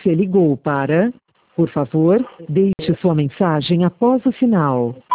Você ligou para... Por favor, deixe sua mensagem após o sinal.